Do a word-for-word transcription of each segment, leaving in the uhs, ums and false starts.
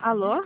Alô?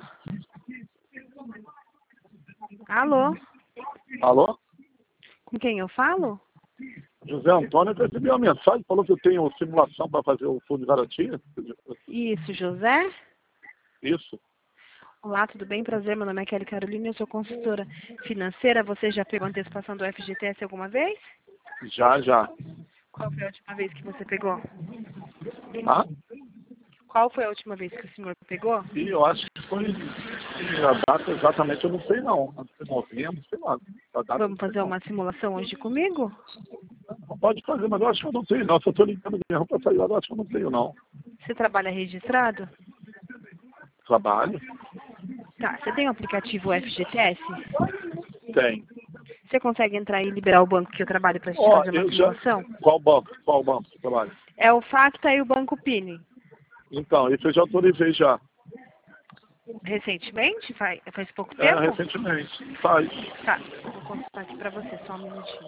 Alô? Alô? Com quem eu falo? José Antônio, eu recebi uma mensagem, falou que eu tenho simulação para fazer o fundo de garantia. Isso, José? Isso. Olá, tudo bem? Prazer, meu nome é Kelly Carolina, eu sou consultora financeira. Você já pegou a antecipação do F G T S alguma vez? Já, já. Qual foi a última vez que você pegou? Ah? Qual foi a última vez que o senhor pegou? E eu acho que foi a data exatamente, eu não sei não. Novembro, sei lá. A data, Vamos não sei fazer não. uma simulação hoje comigo? Pode fazer, mas eu acho que eu não tenho não. Se eu estou ligando mesmo para sair lá, eu acho que eu não tenho não. Você trabalha registrado? Trabalho? Tá, você tem o aplicativo F G T S? Tem. Você consegue entrar e liberar o banco que eu trabalho para te Ó, fazer uma eu já... simulação? Qual banco? Qual banco você trabalha? É o Facta e o Banco Pini. Então, isso eu já autorizei já. Recentemente? Faz, faz pouco É, tempo? recentemente. Faz. Tá, vou consultar aqui pra você, só um minutinho.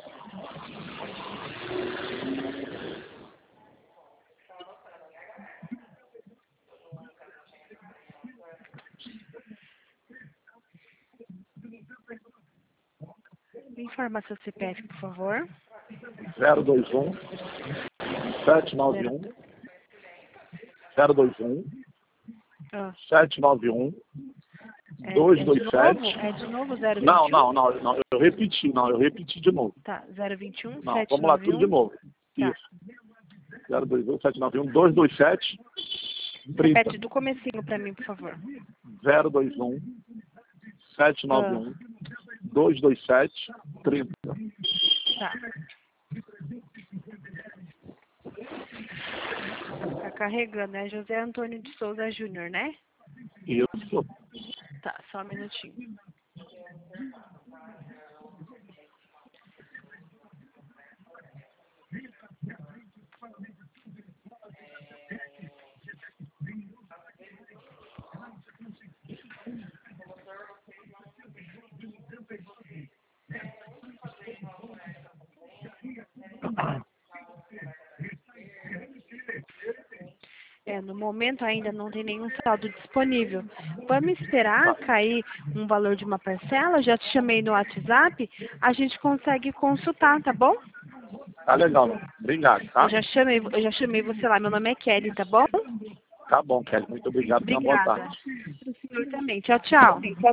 Me informa seu C P F, por favor. zero dois um, sete nove um, zero dois um, Ah, sete nove um, é, dois é dois de novo? sete. É de novo zero vinte e um? Não, não, não, não, eu repeti, não, eu repeti de novo. Tá, zero vinte e um, Não, vamos lá, tudo de setecentos e noventa e um. novo. Tá. Isso. zero dois um, sete nove um, dois dois sete, trinta. Repete do comecinho pra mim, por favor. zero dois um, sete nove Ah, um, dois dois sete, trinta. tá. Tá carregando, é José Antônio de Souza Júnior, né? Isso. Tá, só um minutinho. É, no momento ainda não tem nenhum saldo disponível. Vamos esperar cair um valor de uma parcela, já te chamei no WhatsApp, a gente consegue consultar, tá bom? Tá legal. Obrigado, tá? Eu já chamei, eu já chamei você lá, meu nome é Kelly, tá bom? Tá bom, Kelly. Muito obrigado. Tenha uma boa Obrigada. tarde. Para o senhor também. Tchau, tchau.